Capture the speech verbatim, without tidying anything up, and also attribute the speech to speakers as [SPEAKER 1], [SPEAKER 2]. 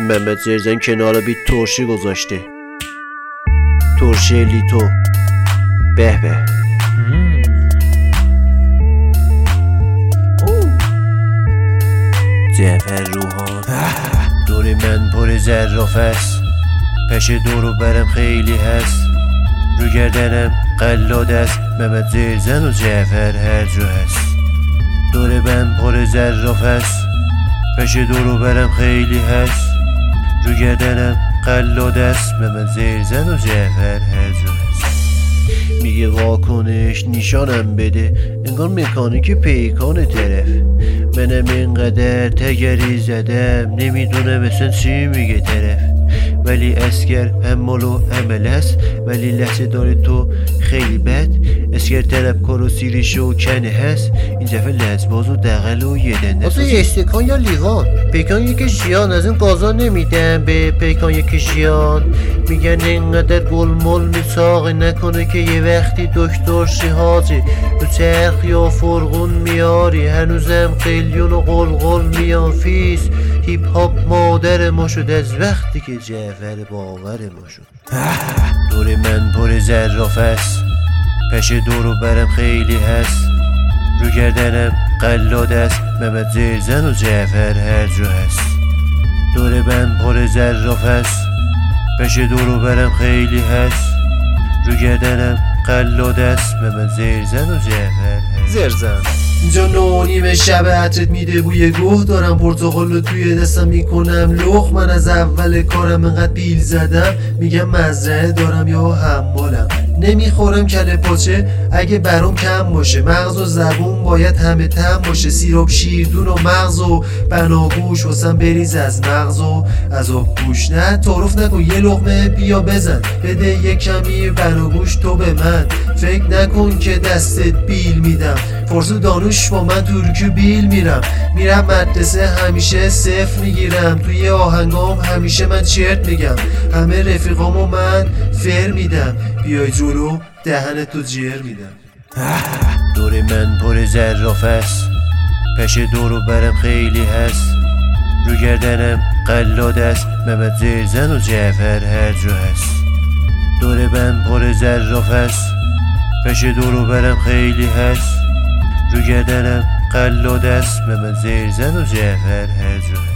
[SPEAKER 1] محمد زرزن کنار بیت ترشی گذاشته. ترشی لیتو به به. جعفر روحان دور من پر زرافه است، پش دورو برم خیلی هست، رو گردنم قلاد است، محمد زرزن و جعفر هر جا هست. دور من پر زرافه است، پش دورو برم خیلی هست، رو گردنم قلاد است، محمد زرزن و جعفر هر جا هست. میگه واکنش نشانم بده، انگار مکانیک پیکان طرف. منم اینقدر تگری زدم، نمیدونم اصلا چی میگه طرف. ولی اسگر هم مالو عمل هست، ولی لحظه داره تو خیلی بد. اسگر طرف کار و سیریش و کنه هست، این دفعه لحظباز و دقل و یه دنده.
[SPEAKER 2] واسه استکان یا لیوان؟ پیکان یکی شیان، از این قازا نمیدم به پیکان یکی شیان. میگن اینقدر گل مل میساقه نکنه که یه وقتی دکتر شیهازی تو چرخ یا فرغون میاری. هنوزم قلیون و قلقل میان فیس. هیپ هاپ مادر ما شد از وقتی که جعفر باور ما شد.
[SPEAKER 1] دور من پر زرافه است، پش دورو برم خیلی هست، رو گردنم قلاد است، محمد زرزن و جعفر هر جا هست. دور من پر زرافه است، پش دورو برم خیلی هست، رو گردنم قلاد است، محمد زرزن و جعفر هست.
[SPEAKER 2] زرزن
[SPEAKER 3] اینجا نونیم شب عطرت میده بوی گوه، دارم پرتقال رو توی دستم میکنم لخ. من از اول کارم انقدر بیل زدم، میگم مزرعه دارم یا حمالم. نمیخورم کله پاچه اگه برام کم باشه، مغز و زبون باید همه تم باشه. سیراب شیردون و مغز و بناگوش واسم بریز از مغز و از آب گوش. نه تعارف نکن یه لقمه بیا بزن، بده یه کمی بناگوش تو به من. فکر نکن که دستت بیل میدم، فرس و دانوش با من ترکیو بیل میرم. میرم مدرسه همیشه صفر میگیرم، توی آهنگام همیشه من چرت میگم. همه رفیقامو من فر میدم، بیای جلو دهنتو جر میدم.
[SPEAKER 1] دور من پر زرافه است، پش دورو برم خیلی هست، رو گردنم قلاد است، محمد زرزن و جعفر هر جا هست. دور من پر زرافه است، پش دورو برم خیلی هست، رو گردنم قلاد است، محمد زرزن و جعفر هر جا هست.